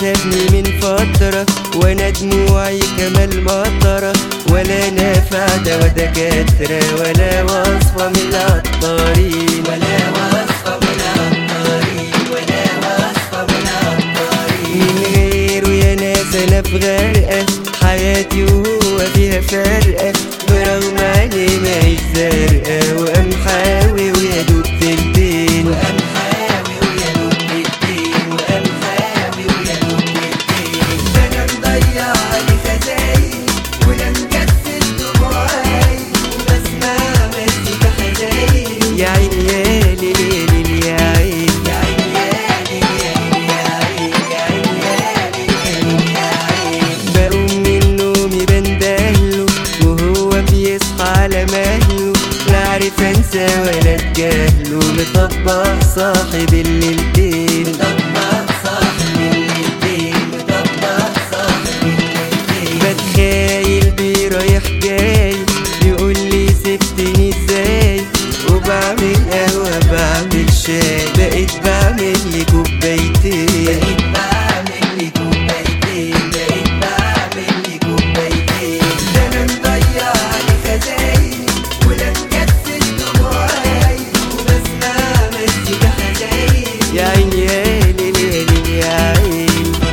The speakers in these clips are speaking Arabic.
سابني من فترة وانا دموعي كمال مطرة، ولا نافع دوا دكاترة ولا وصفة من العطارين، ولا وصفة من العطارين، ولا وصفة من العطارين. من غيره يا ناس انا في غرقة حياتي وهو فيها فرقة، برغم عيني ماهيش زرقة وقمحاوي ويا دوب تلتين، وقمحاوي ويا دوب تلتين، وقمحاوي ويا دوب تلتين. ده انا مضيع علي خزاين ولا مكسل دموعي وبسمع مزيكا حزين. يا عيني يا ليل يا عين، يا عيني يا ليل يا عين، يا عيني يا ليل يا عين. بقوم من نومي بندهله وهو بيصحى على مهله، لا عارف انسى ولا اتجاهله، مطبق صاحب الليلتين، مطبق صاحب الليلتين، مطبق صاحب الليلتين. بتخايل بيه رايح جاي يقول لي سبتني ازاي، وبعمل قهوة بعمل شاي، بقيت بعمل لي كوبايتين، بقيت بعمل لي كوبايتين، بقيت بعمل لي كوبايتين. ده انا مضيع علي خزاين ولا مكسل دموعي وبسمع مزيكا حزين. يا عيني يا ليل يا عين.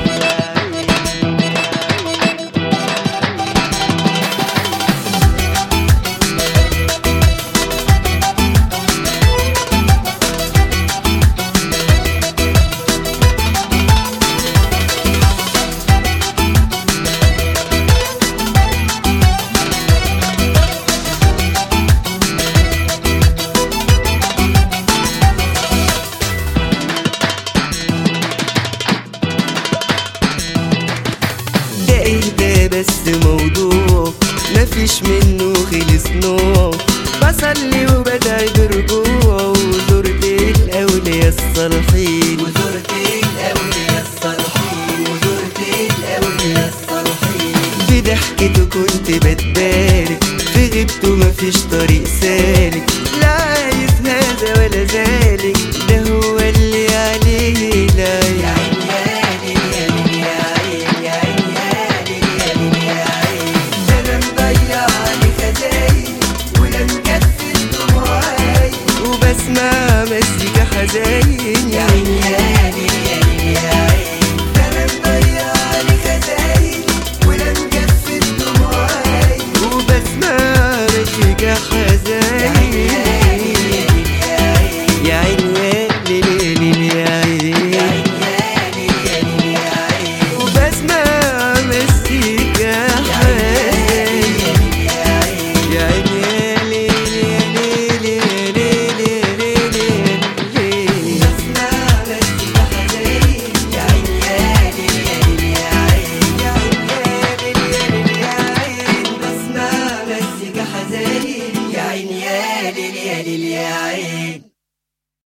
ده بس موضوع مفيش منه خلص نوع، بصلي وبدعي برجوع وزرت الأولياء الصالحين، وزرت الأولياء الصالحين، وزرت الأولياء الصالحين. بضحكته كنت بتبارك، في غيبته مفيش طريق سالك، لا عايز هذا ولا ذلك، ده هو اللي عليه العين. بسمع مزيكا حزين. يا عيني يا ليل يا عين. ده انا مضيع علي خزاين ولا مكفي دموعي وبسمع مزيكا حزين. يا عيني يا ليل يا عين، يا عيني يا ليل يا عين. وبسمع مزيكا حزين. يا عيني يا ليل يا ليل يا ليل. يا عيني يا ليل يا عين.